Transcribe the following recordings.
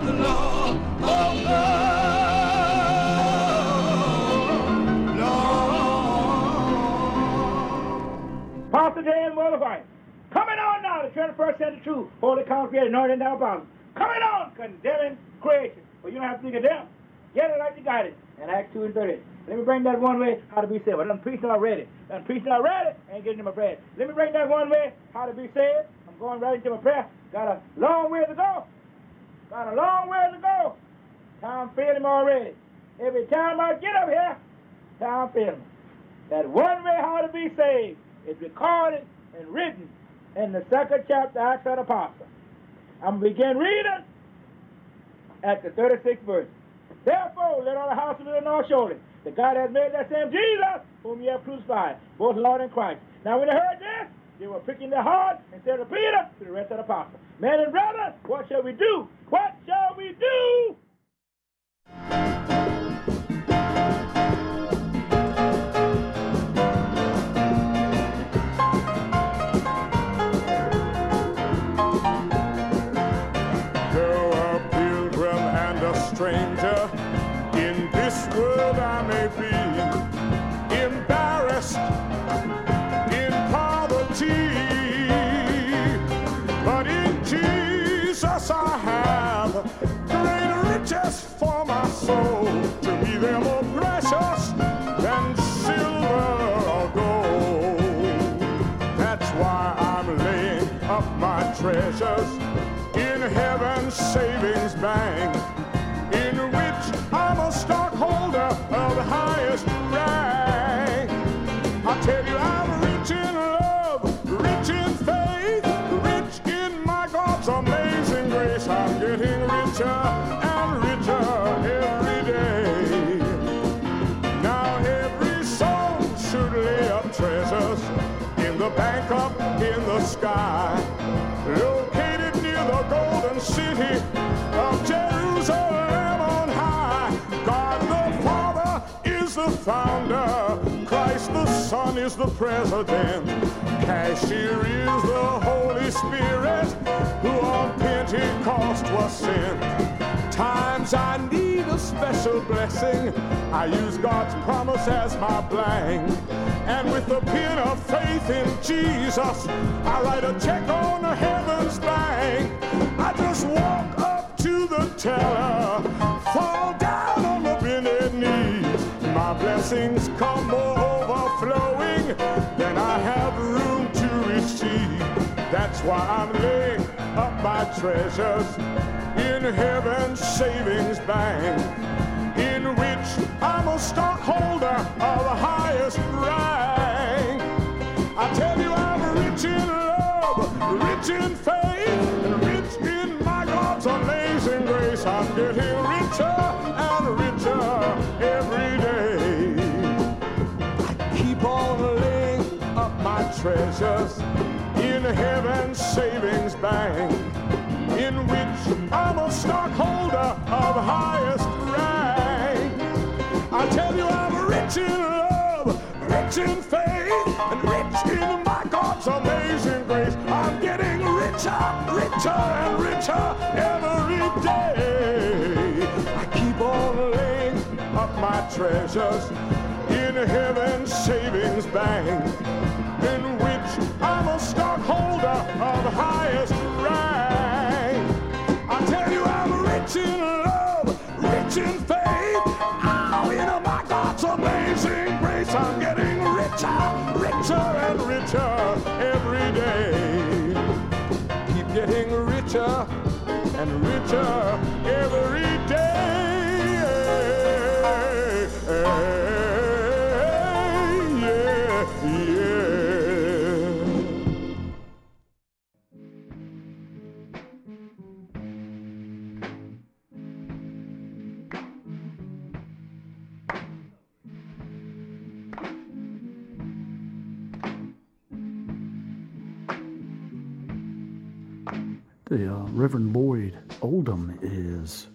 the law of the Lord. Pastor J. and Mother White. Coming on now, the 21st century true, holy consecrated, anointed down Bible. Coming on, condemning creation. Well, you don't have to be condemned. Get it like you got it. And Acts 2 and 30. Let me bring that one way, how to be saved. I done preached already. Ain't getting to my prayer. Let me bring that one way, how to be saved. I'm going right into my prayer. Got a long way to go. Time failing me already. Every time I get up here, time failing me. That one way how to be saved is recorded and written in the 2nd chapter of Acts of the Apostles. I'm going to begin reading at the 36th verse. Therefore, let all the house of the Lord surely that God has made that same Jesus, whom ye have crucified, both Lord and Christ. Now when they heard this, they were pricking their heart and said to Peter, to the rest of the apostles, men and brethren, what shall we do? What shall we do? Though a pilgrim and a stranger, in this world I may be embarrassed in poverty, but in Jesus I have greater riches for my soul. To me they're more precious than silver or gold. That's why I'm laying up my treasures in heaven's savings bank, in which I'm a stockholder of the highest rank. I tell you I'm rich in love, rich in faith, rich in my God's amazing grace. I'm getting richer and richer every day. Now every soul should lay up treasures in the bank up in the sky, located near the golden city of Jerusalem on high. God the Father is the founder, Christ the Son is the president, cashier is the Holy Spirit, who on Pentecost was sent. Times I need a special blessing, I use God's promise as my blank, and with the pen of faith in Jesus, I write a check on the heaven's bank. I just walk up to the teller, fall down on the bended knees. My blessings come more overflowing than I have room to receive. That's why I'm laying up my treasures in heaven's savings bank, in which I'm a stockholder of the highest rank. I tell you I'm rich in love, rich in faith, and rich in my God's amazing grace. I'm getting richer and richer every day. I keep on laying up my treasures in heaven's savings bank, in which I'm a stockholder of highest rank. I tell you I'm rich in love, rich in faith, and rich in my God's amazing grace. I'm getting richer, richer, and richer every day. I keep on laying up my treasures in heaven's savings bank, in which I'm a stockholder of highest rank. I tell you I'm rich in love, rich in faith, in my God's amazing grace. I'm getting richer, richer and richer every day. Keep getting richer and richer every day. The Reverend Lloyd Oldham is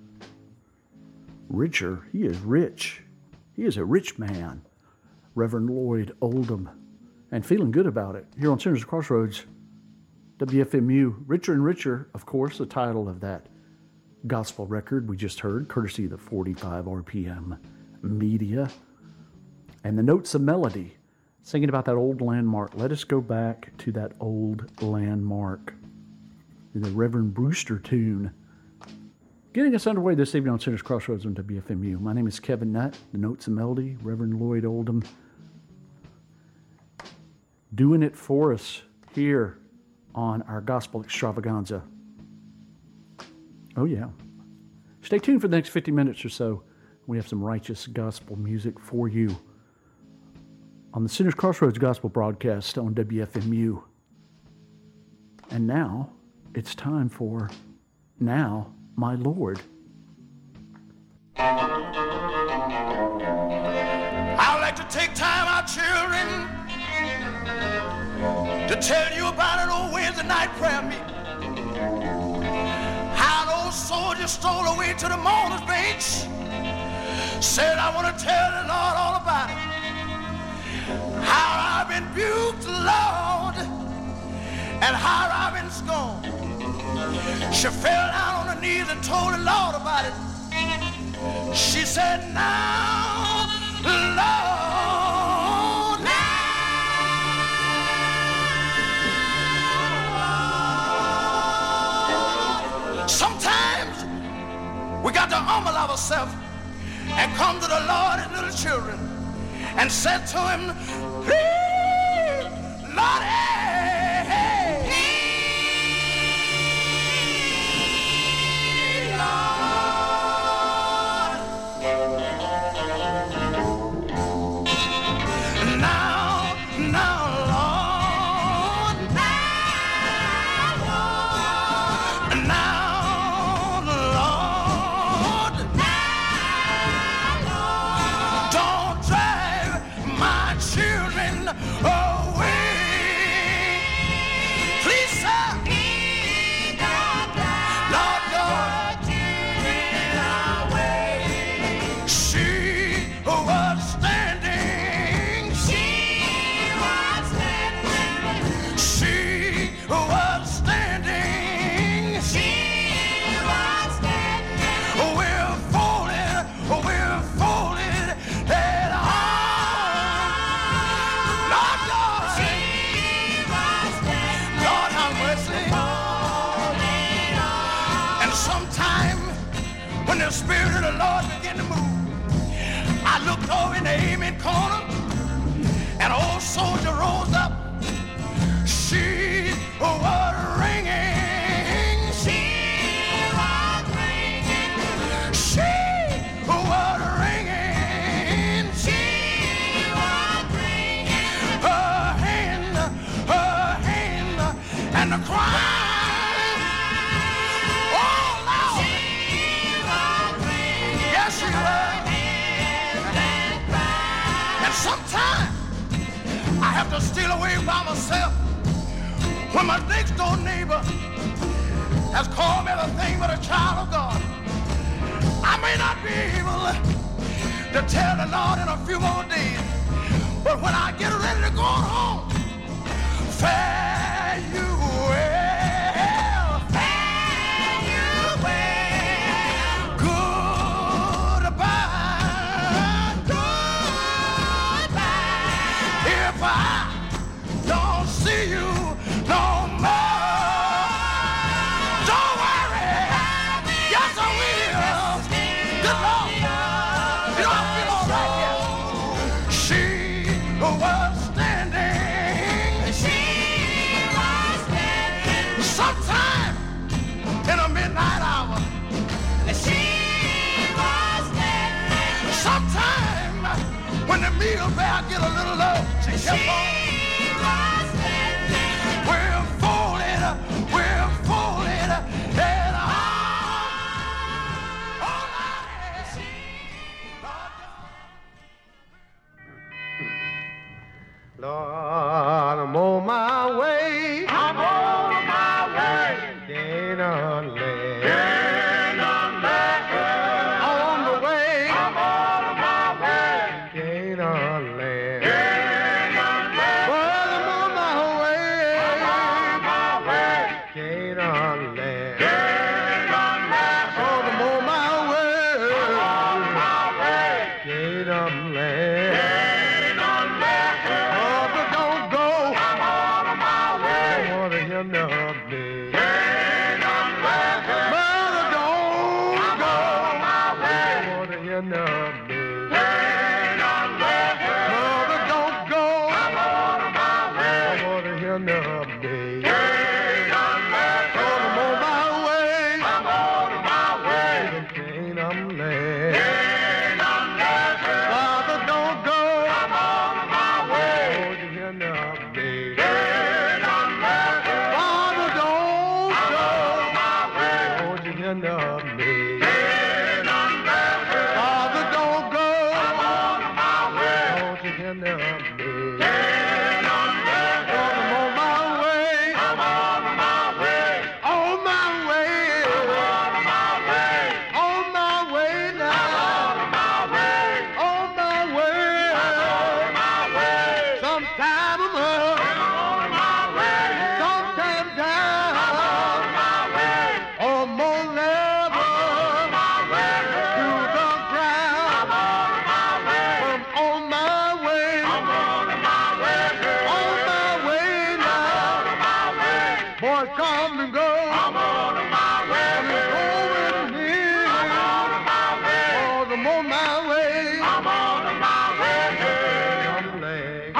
richer. He is rich. He is a rich man, Reverend Lloyd Oldham, and feeling good about it. Here on Sinners Crossroads, WFMU, Richer and Richer, of course, the title of that gospel record we just heard, courtesy of the 45 RPM Media. And the Notes of Melody, singing about that old landmark. Let us go back to that old landmark. The Reverend Brewster tune. Getting us underway this evening on Sinners Crossroads on WFMU. My name is Kevin Nutt, the Notes of Melody, Reverend Lloyd Oldham. Doing it for us here on our Gospel Extravaganza. Oh yeah. Stay tuned for the next 50 minutes or so. We have some righteous gospel music for you on the Sinners Crossroads Gospel broadcast on WFMU. And now, it's time for Now, My Lord. I'd like to take time, our children, to tell you about an old Wednesday night prayer meeting. How an old soldier stole away to the mourner's bench, said, I want to tell the Lord all about it. How I've been rebuked, Lord, and how I've been scorned. She fell down on her knees and told the Lord about it. She said, now, Lord, now. Sometimes we got to humble ourselves and come to the Lord as little children and said to him, please, Lord, the Spirit of the Lord began to move. I looked over in the amen corner, and an old soldier rose up. She was ringing. She was ringing. She was ringing. She was ringing. Her hand, and the cry. Sometimes I have to steal away by myself when my next door neighbor has called me everything but a child of God. I may not be able to tell the Lord in a few more days, but when I get ready to go home, fare you well, fare you well, goodbye. If I don't see you no more, don't worry, yes I will. Good Lord, you know I feel all right here. She was standing. She was standing. Sometime in the midnight hour. She was standing. Sometime when the meal bell get a little low. She was standing. We're folded, and all Lord, I'm on my way. I'm on my way. Canaan land. Canaan land. On the way. I'm on my way. Canaan land. Canaan land. me. Mother, don't go. I want to hear none of me. Mother, don't go. I want to hear none of me. I'm on my way. The train I'm late. Father, don't go. Want to hear none of me. Father, don't go. Want to hear none of me. Father, don't go. Want to hear none of me. I'm on my way. On my way. On my way now. On my way. Sometime I'm up. Sometime down. On more level. To the ground. I'm on my way. On my way now. Boys come and go. I'm going here. Oh, I'm on my way. I'm glad.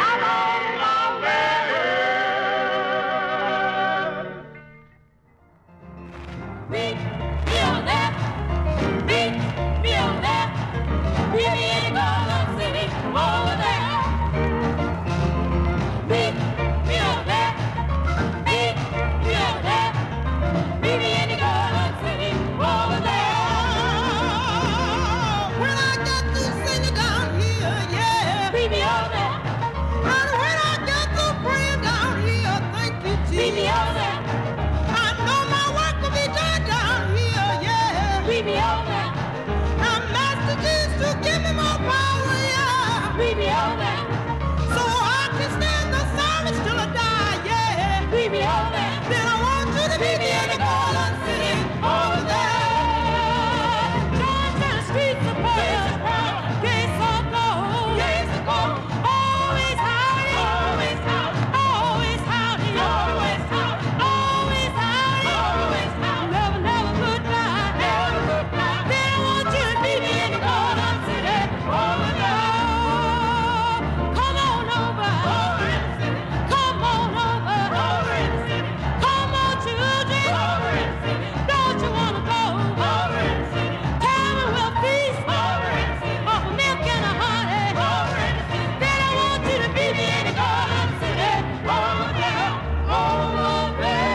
When I got to singing down here, yeah. And when I got to praying down here, thank you, Jesus. I know my work will be done down here, yeah. Now, Master Jesus, give me more power, yeah. So I can stand the service till I die, yeah. Then I want you to meet me in the Garden City over there. Down to the streets of Pearl, gates of gold. Always howdy, always howdy, always howdy, always howdy, always howdy, always howdy. Never goodbye, never goodbye. Then I want you to meet me in the Garden City over there. Come on over, over in the city. Come on over, over in the city. Come on, children, over in the city. Don't you wanna go, over in the city? Tell me we'll feast, over in the city. Off of milk and a honey, over in the city. Then I want you to meet me in the Garden City over there, over there.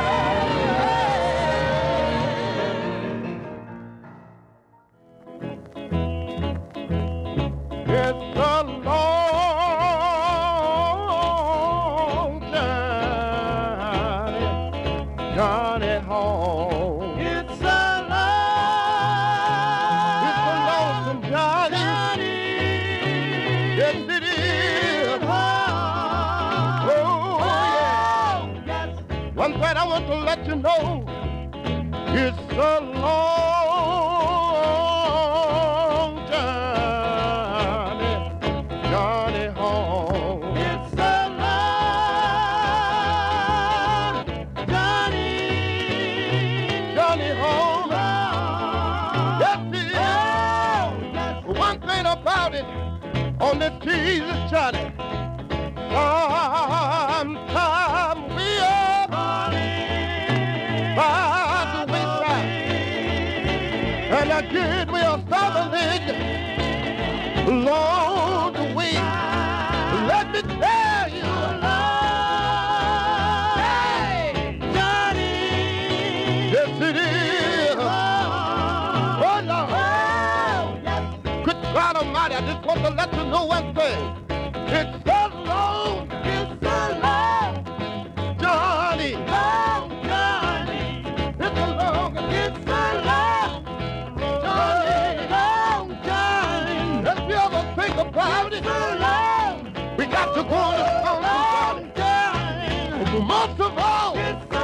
It's a long journey home. It's a lonesome journey. Yes, it is. Oh, yeah. One thing I want to let you know, it's a long journey home. It's a long journey home. Yes, it is. One thing about it, on this Jesus journey, sometime we are by the wayside, and again we are stumbling along the way. Let me tell you, hey, Johnny, yes it is. Oh Lord, good God Almighty, I just want to let you know one thing. It's so long, Johnny, long Johnny. It's a long, Johnny, long Johnny. Let's be able to think about it. We got to go on the Johnny. But most of all,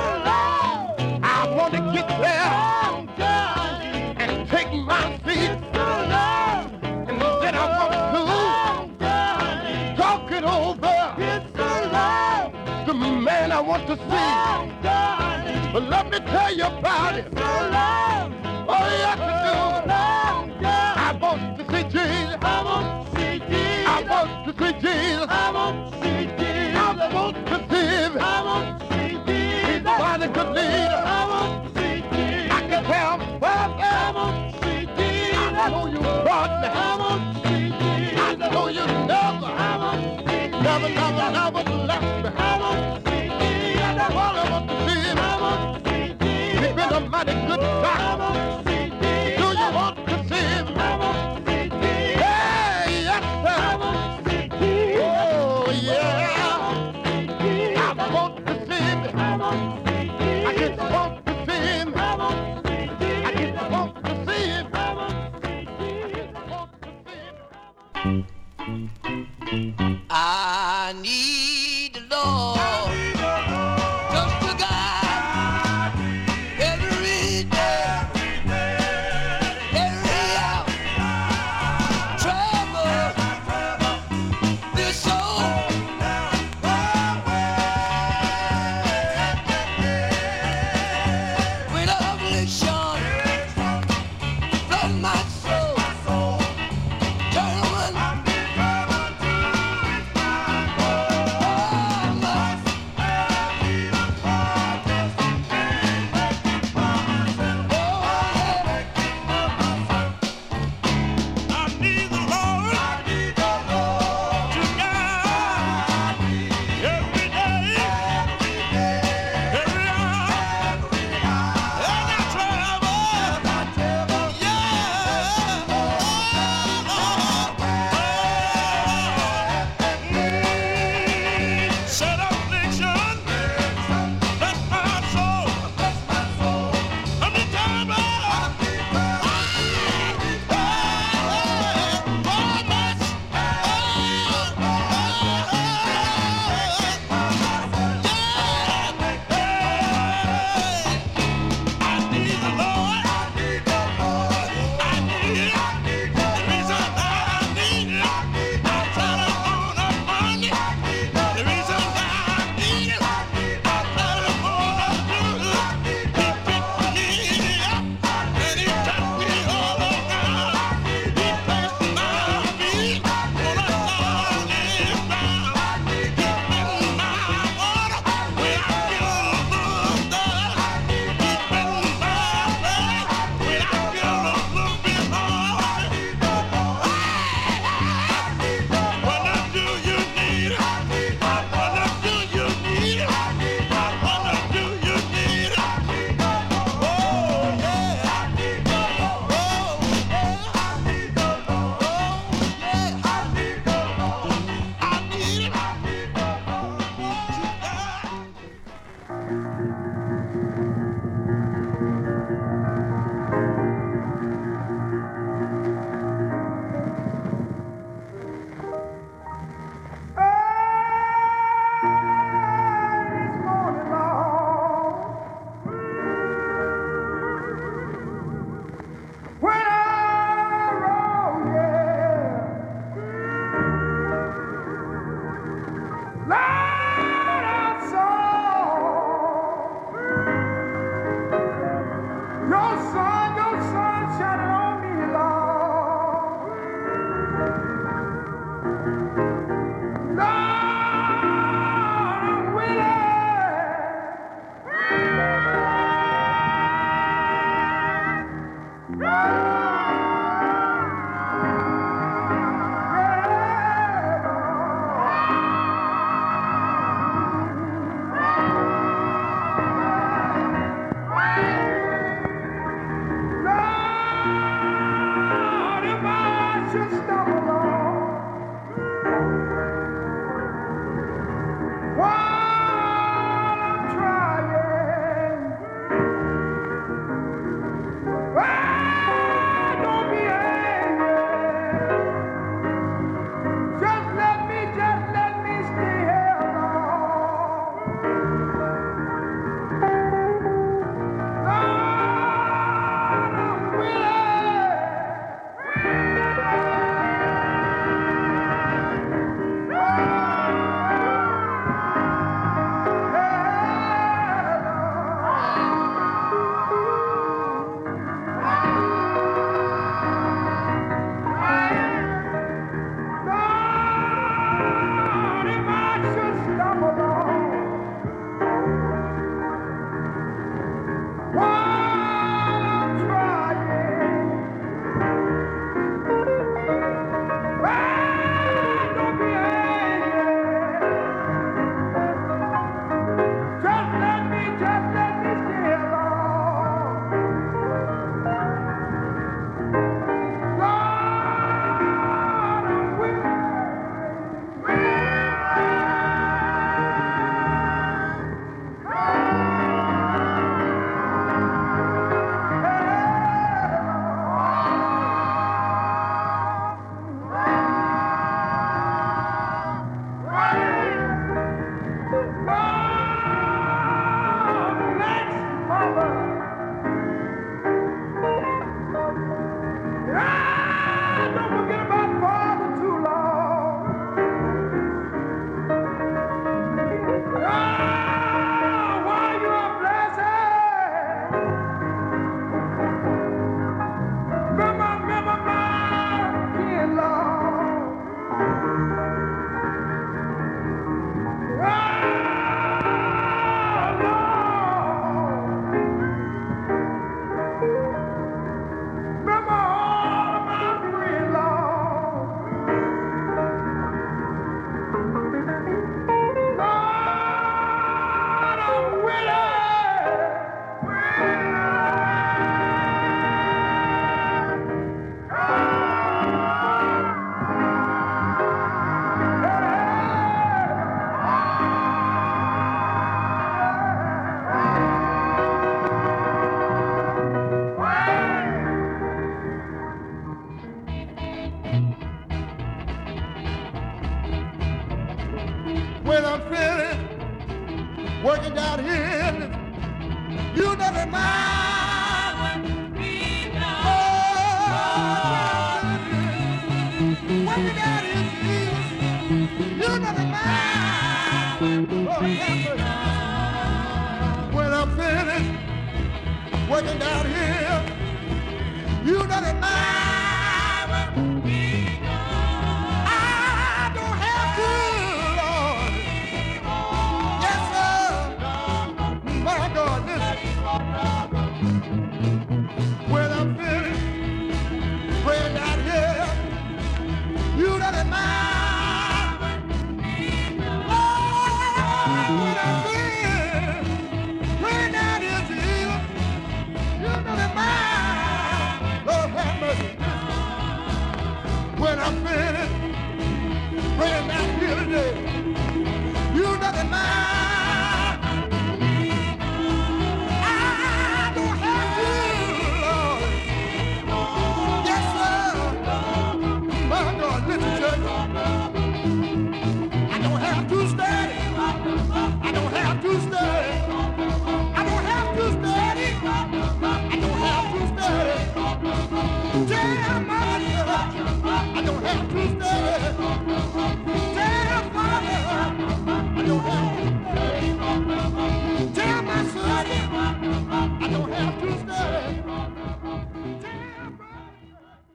I want to get there and take my seat. And then I want to talk it over. The man I want to see. Let me tell you about it. So long. Oh, yes, I do. Long time. I want to see Jesus. I want to see Jesus. I want to see Jesus. I want to see Jesus. I want to see him. I want to see Jesus. He's mighty good leader. I want to see Jesus. I can tell him, well, I want to see Jesus. I know you brought me. I want to see Jesus. I know you never, I want to see Jesus. never, never, never left me. I want to see Jesus. That's all I want to see him. I want to see Jesus. He's been a mighty good I God. want to see Jesus. Do you want to see him? I want to see Jesus. Hey, yes, I sir. want to see Jesus. Oh, yeah. I want to see Jesus. I want to see him. I want to see Jesus. I just want to see him. I want to see Jesus. I just want to see him. I want to see Jesus. Want to see him. I need the Lord just to guide every day, every hour. Trouble this soul. When affliction flood my soul, turn You doesn't mind. Working out his heels. You doesn't mind. When I'm finished working down here, you doesn't mind. I don't have to, Lord. Yes, sir. My God, listen. When I'm finished praying down here, you doesn't mind. When I'm finished praying down here to you, you doesn't mind. Lord have mercy. When I'm finished praying down here today, you doesn't mind. I don't have to, Lord. Yes, sir. My God, listen, church. I don't have to study. I don't have to study. I don't have to study. I don't have to study. Tell my church, I don't have to study. Tell Father, I don't have to study. Tell my son, I don't have to study. Tell brother.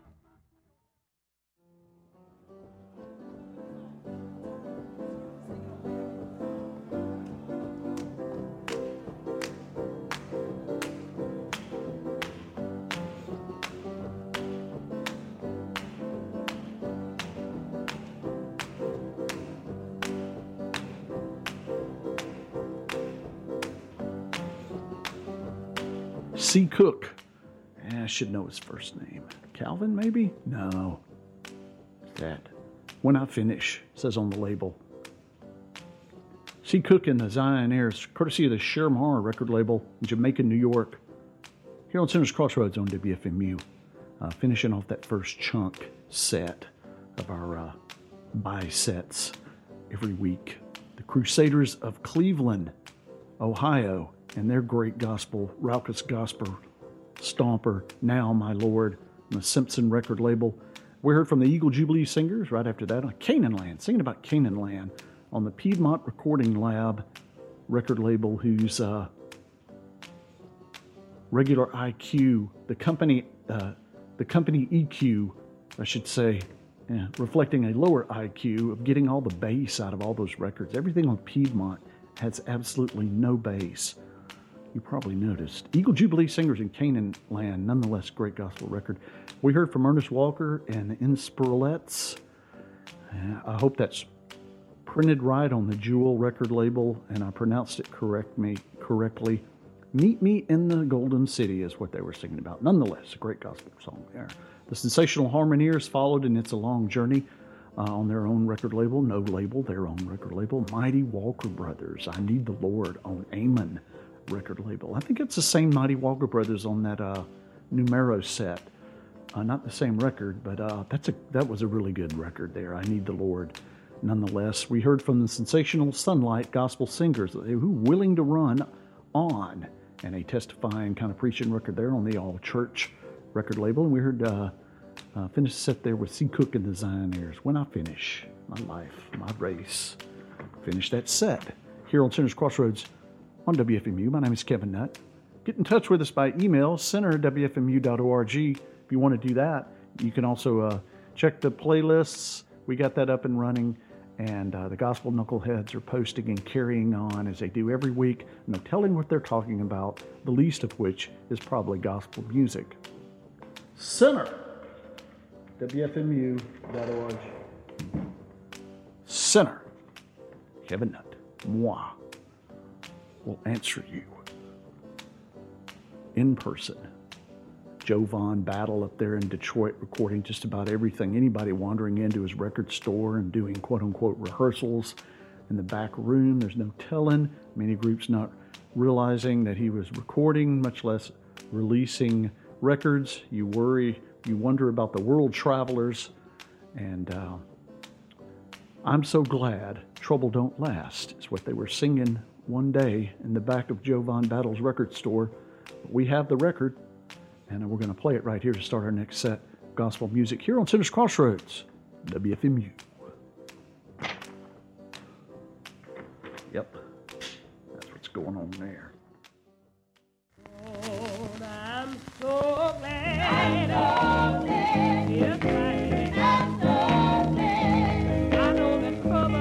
C. Cook. I should know his first name. Calvin, maybe? No. That. When I Finish, says on the label. C. Cook and the Zion Airs, courtesy of the Shermar record label in Jamaica, New York. Here on Center's Crossroads on WFMU. Finishing off that first chunk set of our buy sets every week. The Crusaders of Cleveland, Ohio, and their great gospel, raucous gospel stomper, Now My Lord, on the Simpson record label. We heard from the Eagle Jubilee Singers right after that on Canaan Land, singing about Canaan Land on the Piedmont Recording Lab record label, whose regular IQ, the company EQ, I should say, reflecting a lower IQ of getting all the bass out of all those records. Everything on Piedmont has absolutely no bass. You probably noticed. Eagle Jubilee Singers in Canaan Land, nonetheless, great gospel record. We heard from Ernest Walker and the Inspiralettes. I hope that's printed right on the Jewel record label, and I pronounced it correctly. Meet Me in the Golden City is what they were singing about. Nonetheless, a great gospel song there. The Sensational Harmoniers followed in It's a Long Journey on their own record label. No label, their own record label. Mighty Walker Brothers, I Need the Lord on Amen record label. I think it's the same Mighty Walker Brothers on that Numero set. Not the same record, but that was a really good record there. I Need the Lord. Nonetheless, we heard from the Sensational Sunlight Gospel Singers, who were willing to run on, and a testifying kind of preaching record there on the All Church record label. And we heard finish the set there with C. Cook and the Zion Airs. When I Finish, My Life, My Race. Finish that set here on Center's Crossroads on WFMU. My name is Kevin Nutt. Get in touch with us by email, center@wfmu.org. If you want to do that, you can also check the playlists. We got that up and running, and the Gospel Knuckleheads are posting and carrying on as they do every week. No telling what they're talking about, the least of which is probably gospel music. Center, WFMU.org. Center, Kevin Nutt, moi, will answer you in person. Jovan Battle up there in Detroit recording just about everything. Anybody wandering into his record store and doing quote-unquote rehearsals in the back room, there's no telling. Many groups not realizing that he was recording, much less releasing records. You wonder about the world travelers, and I'm so glad Trouble Don't Last is what they were singing one day in the back of Jovan Battle's record store We have the record, and we're going to play it right here to start our next set of gospel music here on Sinners Crossroads, WFMU. Yep, that's what's going on there. Oh, I'm so glad. Yes, I am. I know the trouble.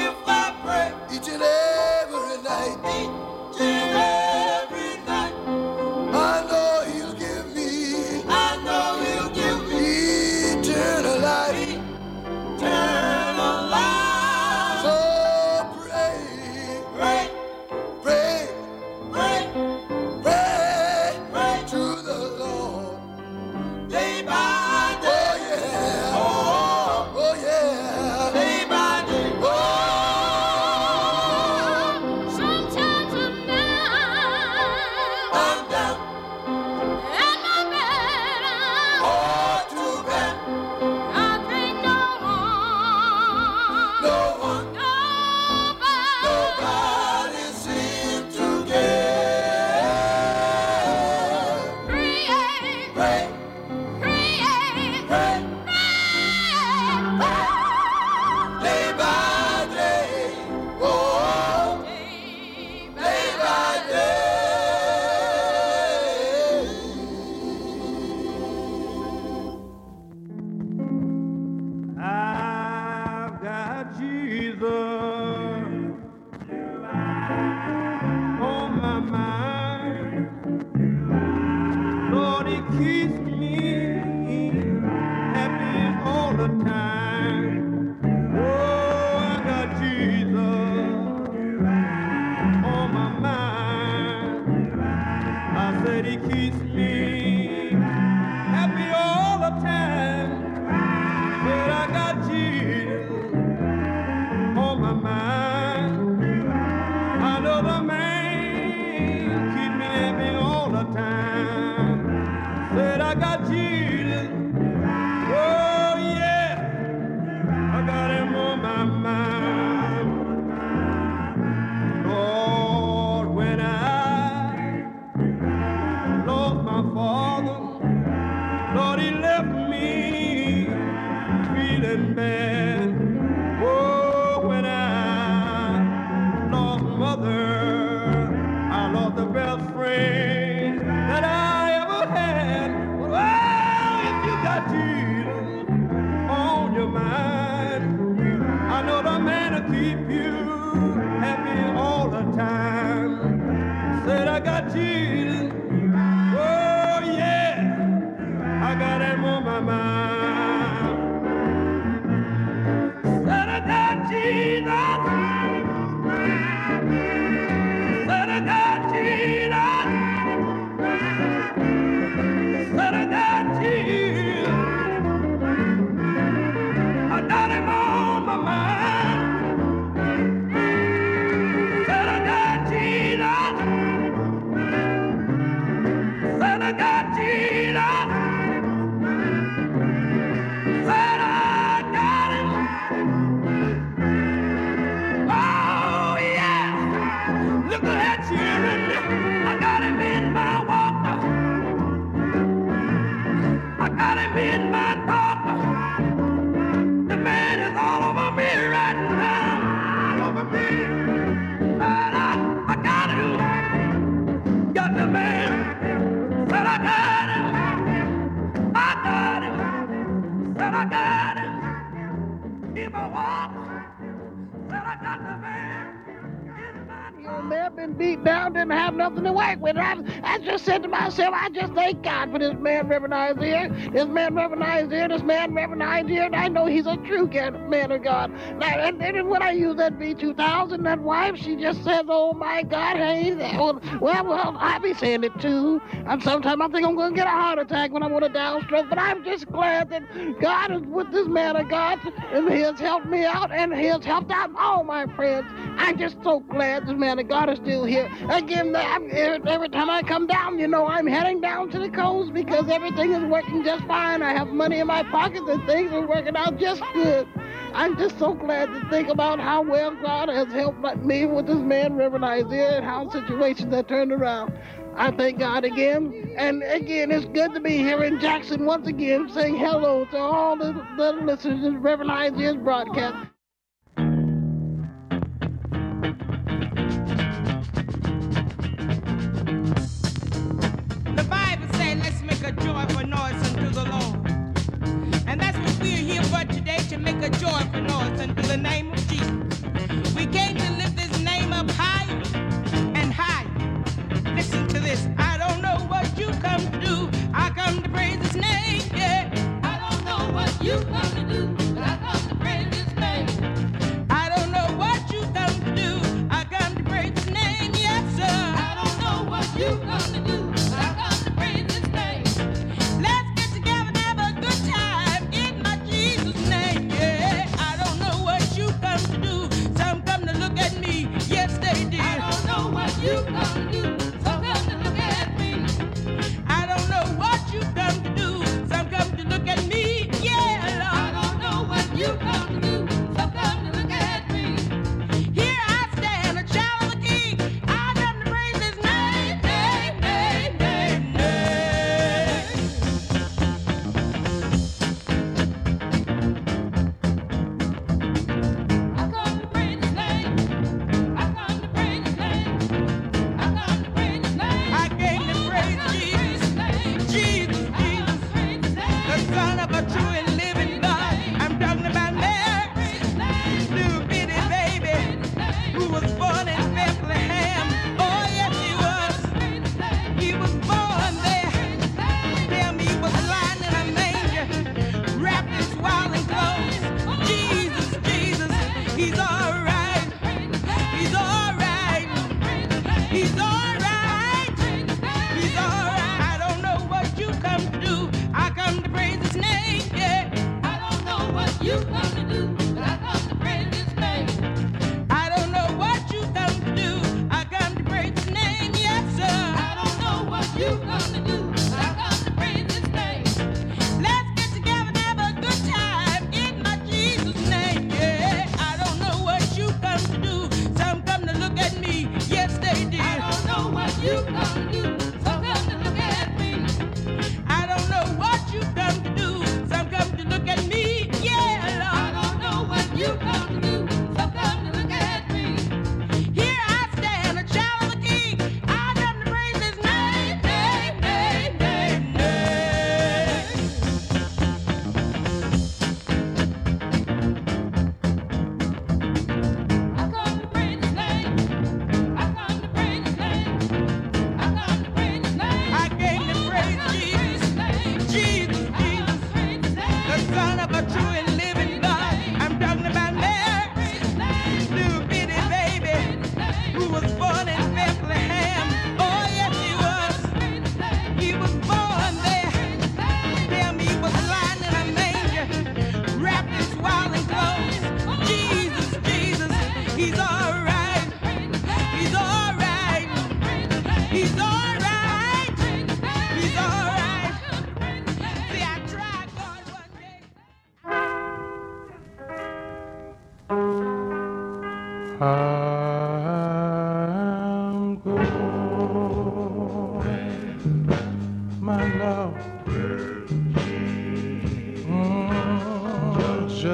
Each and every night. Said he keeps me happy all the time. Said I got Jesus on my mind. I know the man keep me happy all the time. Said I got Jesus. Oh yeah, I got him on my mind. Lord, when I lost my father, Lord, he left me feeling bad. Oh, when I lost mother, I lost the best friend that I ever had. Well, if you got Jesus on your mind, I know the man will keep you happy all the time. Said I got Jesus. Oh yeah, I got him on my mind. Said I got Jesus. Said I got Jesus. Said I got Jesus. I got him on my mind. Said I got Jesus. Said I got Jesus. Said I got him. Oh yeah. Look at that children. I got him in my walker. I got him in my talker. The man is all over me right now. All over me. And I got him. Got the man. Said I got him. I got him. Said I got him. In my walker. Said I got the man. Your man been beat down, didn't have nothing to work with. I just said to myself, I just thank God for this man, Reverend Isaiah. This man, Reverend Isaiah, this man, Reverend Isaiah, and I know he's a true man of God. Now, and when I use that V2000, that wife, she just says, oh my God, hey, well, I be saying it too. And sometimes I think I'm going to get a heart attack when I'm on a downstroke, but I'm just glad that God is with this man of God, and he has helped me out, and he has helped out all my friends. I'm just so glad this man of God is still here. Again, every time I come down, you know, I'm heading down to the coast because everything is working just fine. I have money in my pockets and things are working out just good. I'm just so glad to think about how well God has helped me with this man, Reverend Isaiah, and how situations have turned around. I thank God again. And again, it's good to be here in Jackson once again, saying hello to all the listeners to Reverend Isaiah's broadcast. A joyful noise unto the Lord. And that's what we're here for today, to make a joyful noise unto the name of Jesus. We came to lift this name up higher and higher. Listen to this. I don't know what you come to do. I come to praise his name, yeah. I don't know what you come to do, but I come to praise his name. I don't know what you come to do. I come to praise his name, yes, sir. I don't know what you come to do, but I come to praise his name. Let's get together and have a good time in my Jesus' name, yeah. I don't know what you come to do. Some come to look at me, yes they did. I don't know what you come to do. Some come to look at me. I don't know what you come to do. Some come to look at me, yeah, Lord. I don't know what you come to do. Some come to look at me. Here I stand, a child of the King. I come to praise his name, name, name.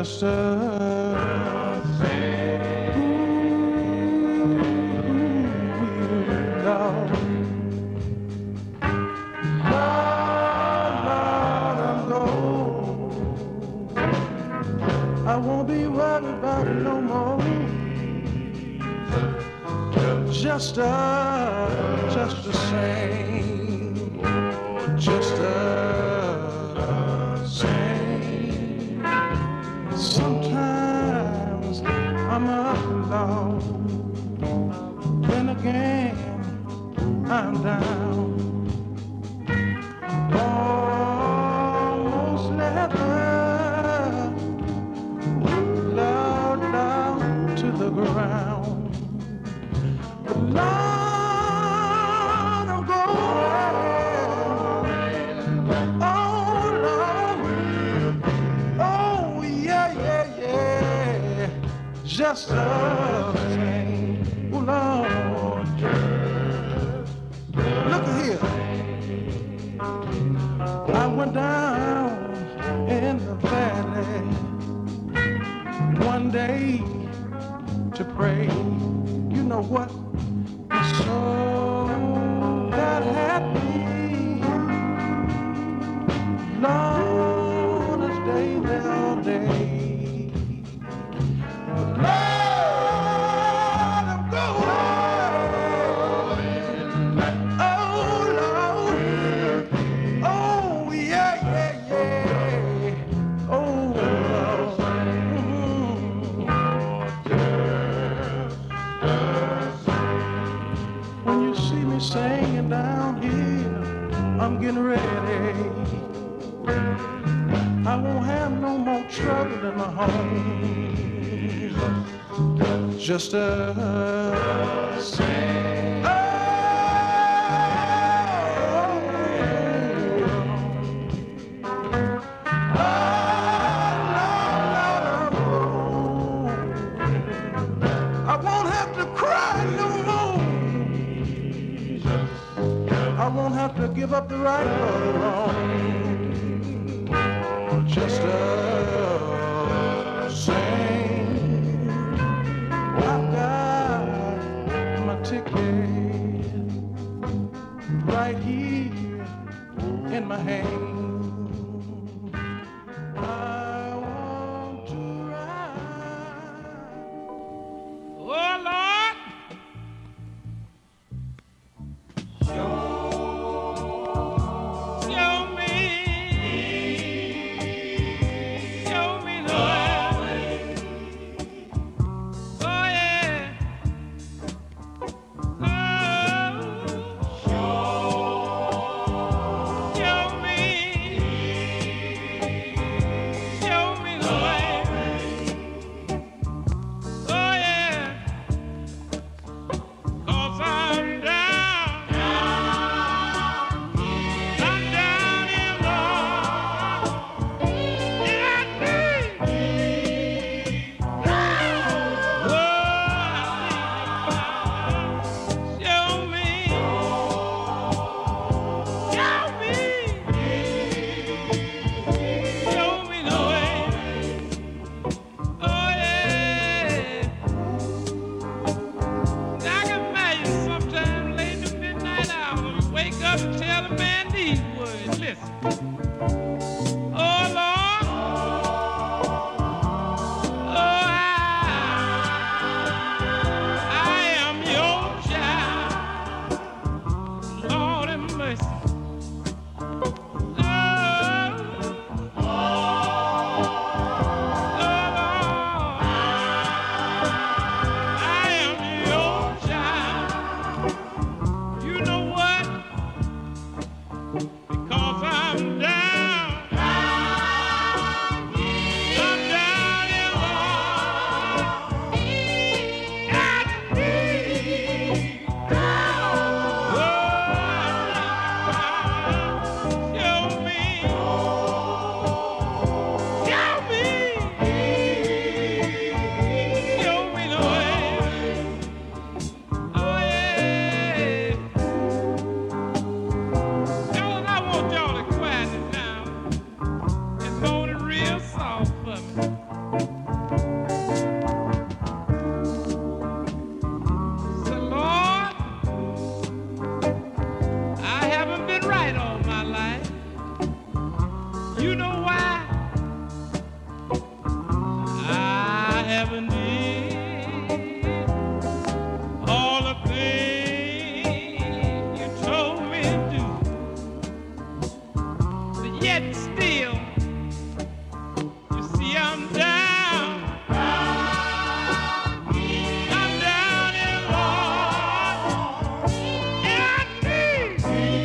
just a thing. Lord, I'm gone. I won't be worried about it no more. Just the same, just the same. Sometimes I'm up alone, then again I'm down. Almost never, Lord, down to the ground. Lord, I'm going. Oh, Lord. Oh, yeah, yeah, yeah. Just the same. Oh, Lord. Look here. I went down in the valley one day to pray. You know what? So that happy, Lord, I stayed there all day. Lord, I'm going. Oh, Lord. Oh, yeah, yeah, yeah. Oh, Lord. When you see me singing down here, I'm getting ready. I won't have no more trouble in my home. Just the same. I won't have to cry no more. I won't have to give up the right or the wrong. Just the same. I've got my ticket right here in my hand. I want to ride. Oh, Lord. Show me the way. Oh, yeah. Oh, show me the way. Oh, yeah. 'Cause I'm down in love. Yeah, I need. Oh, show me the way. Oh, yeah. I can imagine sometime late in the midnight hours, wake up and tell a man these words. Listen. Oh, Lord. Oh, I am your child. Lord have mercy. I am your child. You know what? Because I'm down in love. I need. Show me the way. Oh, yeah. yet still. You see, I'm down. I'm down in Lord. And I need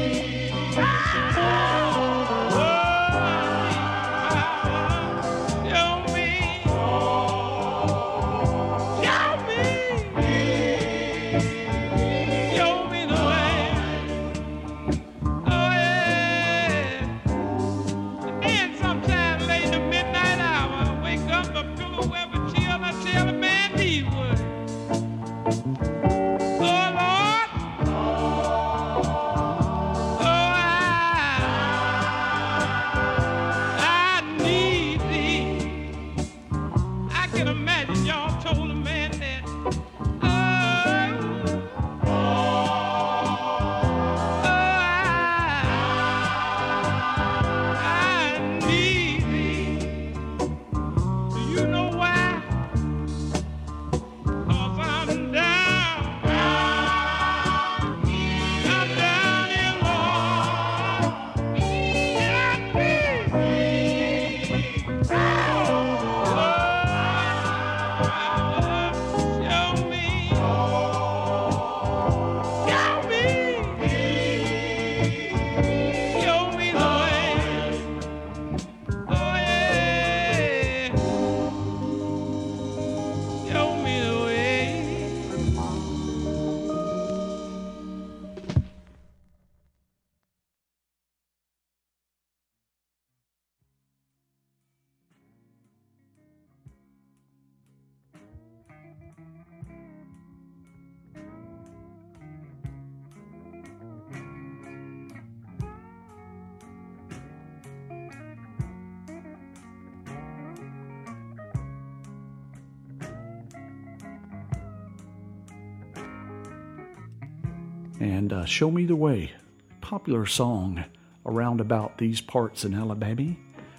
And Show Me the Way, popular song around about these parts in Alabama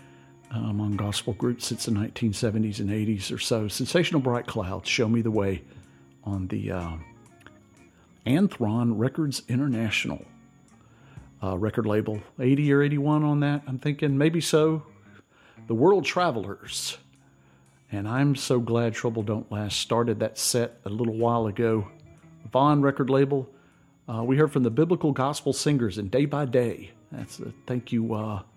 among gospel groups since the 1970s and 80s or so. Sensational Bright Clouds, Show Me the Way on the Anthron Records International record label. 80 or 81 on that, I'm thinking, maybe so. The World Travelers. And I'm so glad Trouble Don't Last started that set a little while ago. Vaughn record label. We heard from the Biblical Gospel Singers and Day by Day. That's a thank you,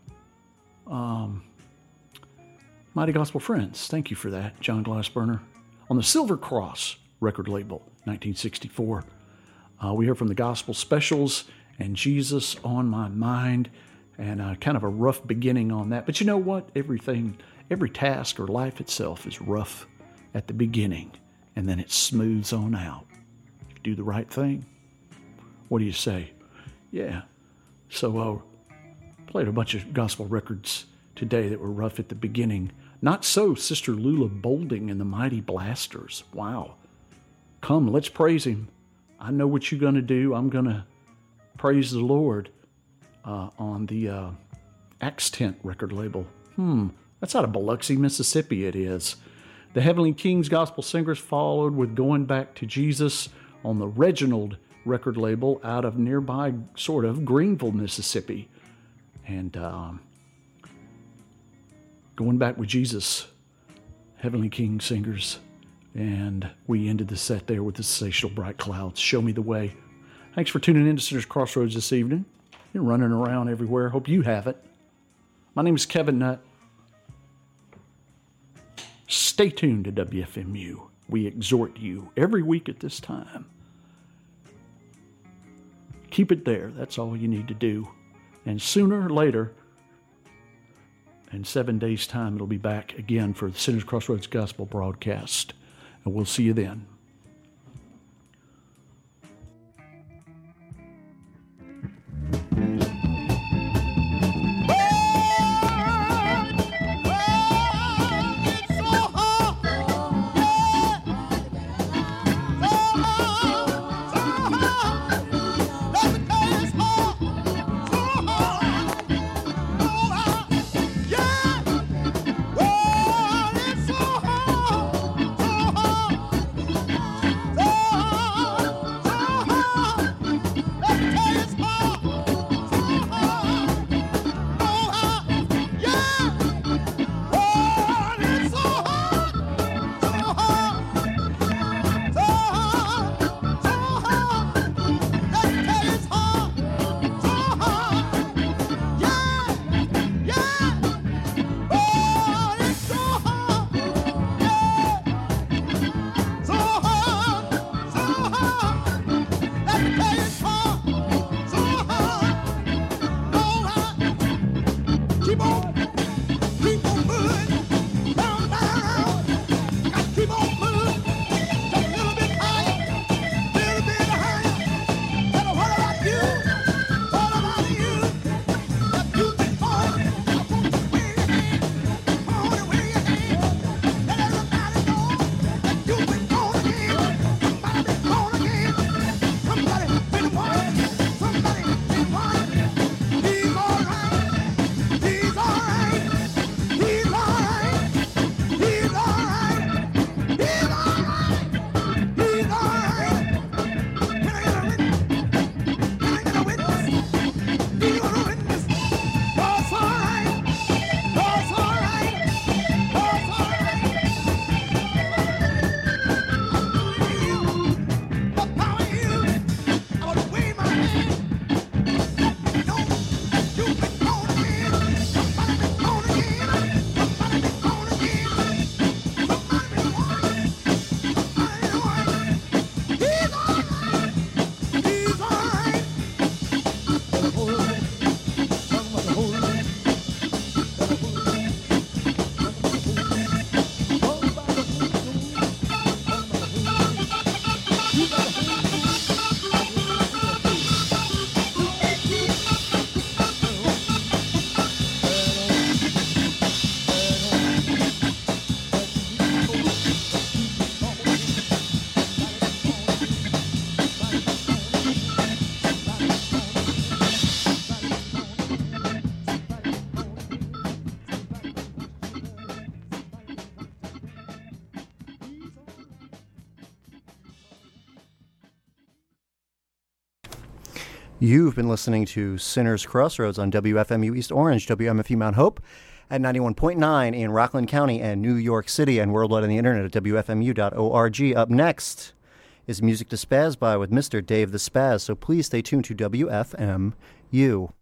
Mighty Gospel Friends. Thank you for that, John Glassburner. On the Silver Cross record label, 1964. We heard from the Gospel Specials and Jesus on My Mind, and kind of a rough beginning on that. But you know what? Every task or life itself is rough at the beginning, and then it smooths on out. If you do the right thing. What do you say? Yeah. So played a bunch of gospel records today that were rough at the beginning. Not so Sister Lula Boulding and the Mighty Blasters. Wow. Come, let's praise Him. I know what you're going to do. I'm going to praise the Lord on the Axe Tent record label. That's out of Biloxi, Mississippi it is. The Heavenly Kings Gospel Singers followed with Going Back to Jesus on the Reginald record label out of nearby, sort of, Greenville, Mississippi. And Going Back with Jesus, Heavenly King Singers. And we ended the set there with the Sensational Bright Clouds, Show Me the Way. Thanks for tuning in to Sinners Crossroads this evening. You're running around everywhere. Hope you have it. My name is Kevin Nutt. Stay tuned to WFMU. We exhort you every week at this time. Keep it there. That's all you need to do. And sooner or later, in 7 days' time, it'll be back again for the Sinners Crossroads Gospel broadcast. And we'll see you then. You've been listening to Sinners Crossroads on WFMU East Orange, WMFU Mount Hope at 91.9 in Rockland County and New York City, and worldwide on the internet at WFMU.org. Up next is Music to Spaz By with Mr. Dave the Spaz, so please stay tuned to WFMU.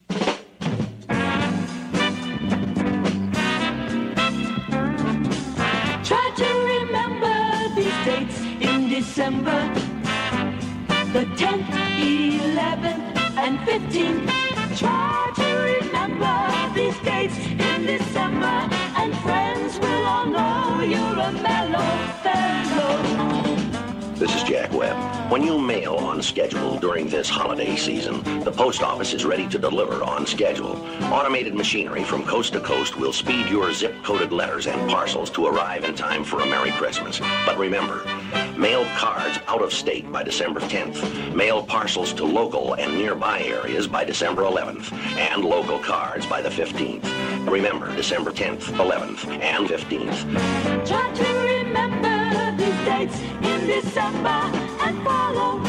Try to remember these dates in December, the 10th, 11th, and 15th. Try to remember these dates in December, and friends will all know you're a mellow fellow. This is Jack Webb. When you mail on schedule during this holiday season, the post office is ready to deliver on schedule. Automated machinery from coast to coast will speed your zip-coded letters and parcels to arrive in time for a Merry Christmas. But remember, mail cards out of state by December 10th, mail parcels to local and nearby areas by December 11th, and local cards by the 15th. Remember, December 10th, 11th, and 15th. Try to remember these dates in December and follow.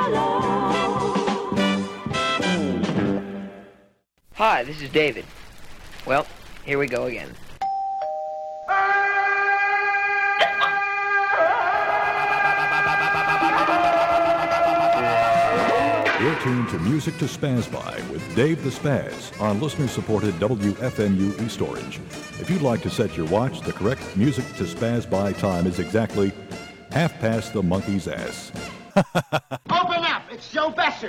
Hi, this is David. Well, here we go again. You're tuned to Music to Spaz By with Dave the Spaz on listener-supported WFMU East Orange. If you'd like to set your watch, the correct Music to Spaz By time is exactly 1/2 the monkey's ass. Open up! It's Joe Besser!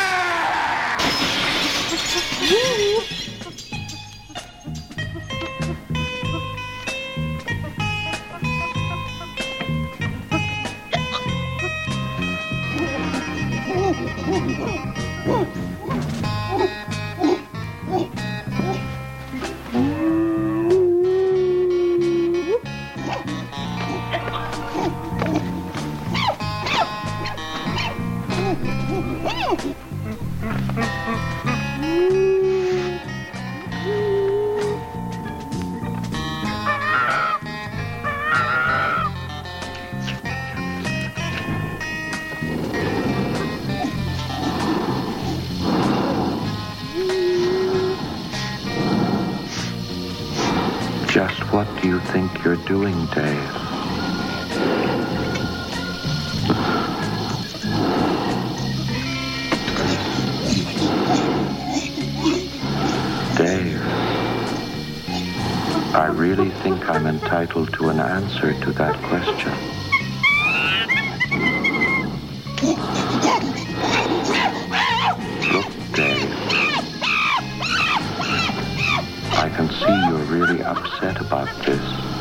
Just what do you think you're doing, Dave? Dave, I really think I'm entitled to an answer to that question. Look, Dave, I can see you're really upset about this.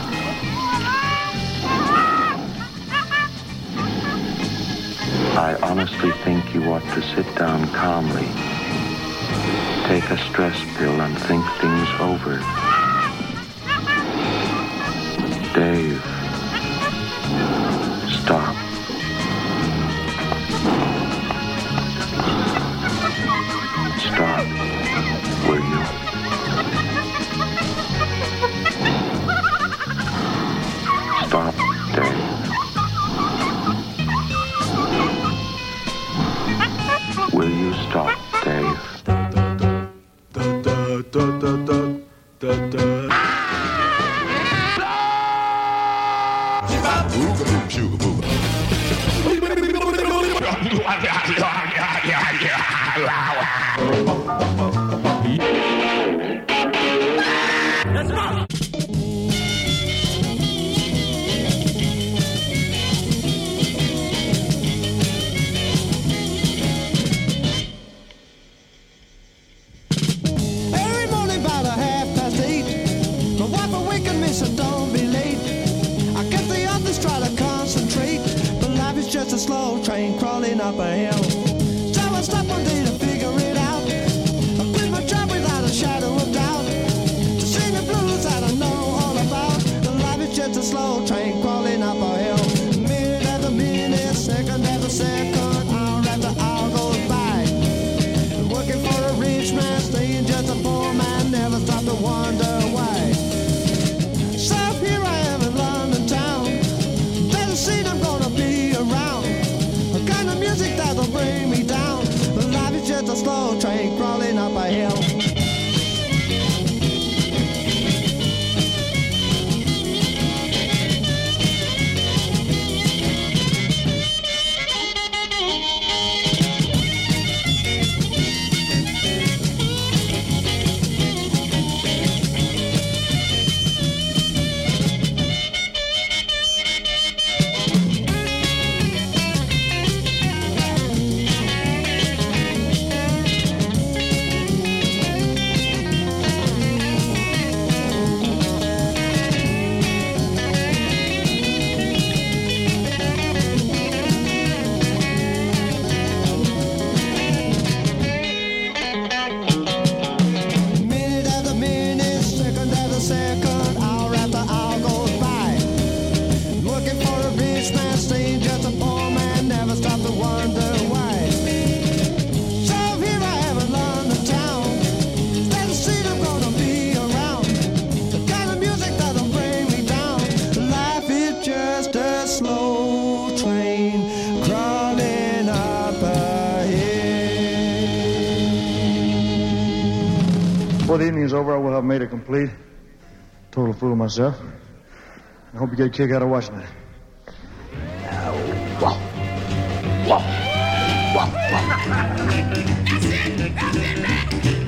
I honestly think you ought to sit down calmly, take a stress pill, and think things over. Dave, stop. Stop, will you? Stop, Dave. Will you stop, Dave? Let's go! Every morning about 8:30, my wife awakened me, so don't be late. I get the others try to concentrate, but life is just a slow train crawling up a hill. So I stopped one day to figure it out. I quit my job without a shadow of doubt. To sing the blues I don't know all about. The life is just a slow train crawling up a hill. Minute after minute, second after second, hour after hour goes by. Working for a rich man, staying just a poor man, never stop to wonder why. So here I am in London town, doesn't seem I'm gonna be around. The kind of music that'll bring me down. Life is just a Before the evening is over, I will have made a complete, total fool of myself. I hope you get a kick out of watching it. Wow. Wow. Wow. That's it. That's it, man.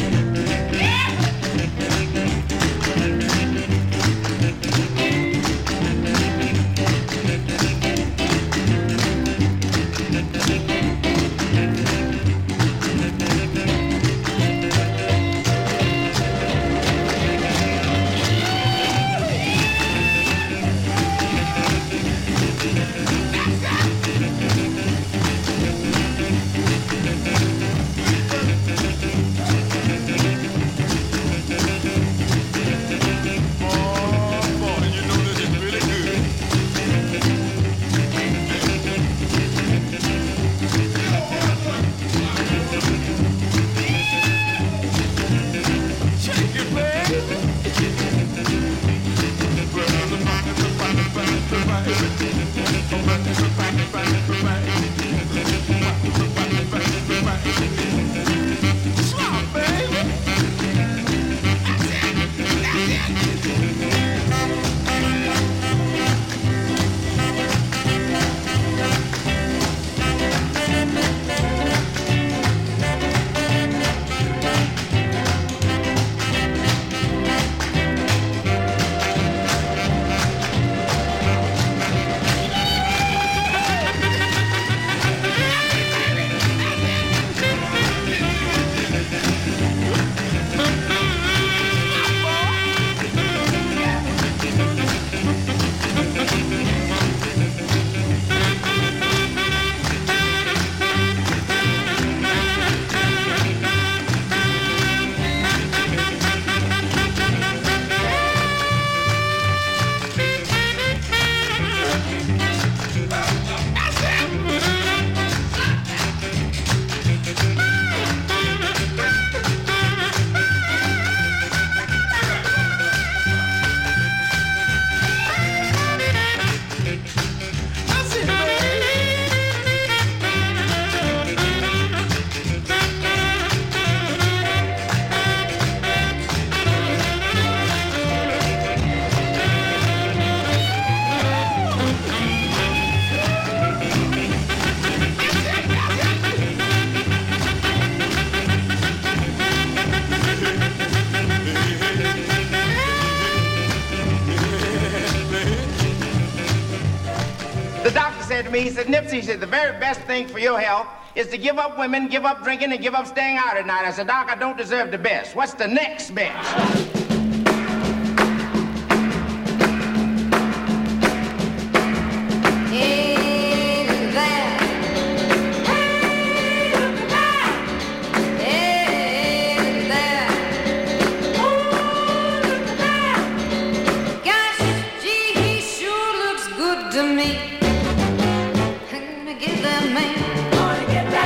He said, Nipsey, he said, the very best thing for your health is to give up women, give up drinking, and give up staying out at night. I said, Doc, I don't deserve the best. What's the next best?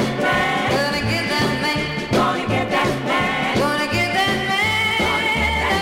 Gonna get that man.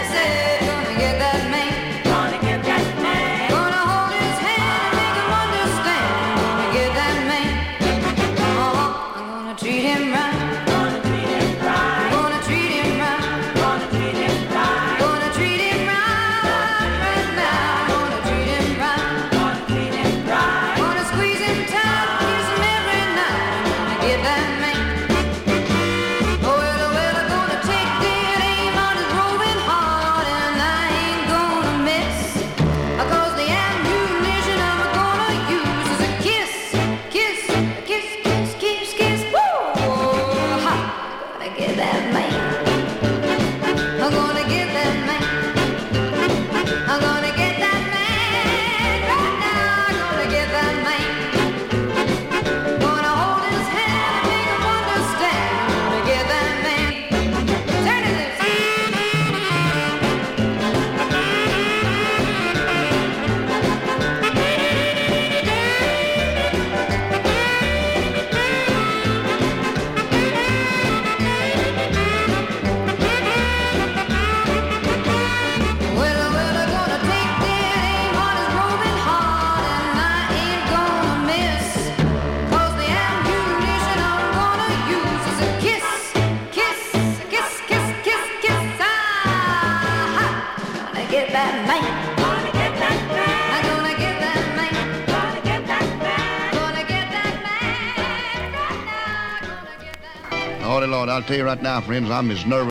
that man. Gonna get that man. I'm gonna get that man. Gonna get that man. Gonna get that man. Right now, gonna get that man. Lordy, Lord, I'll tell you right now, friends, I'm as nervous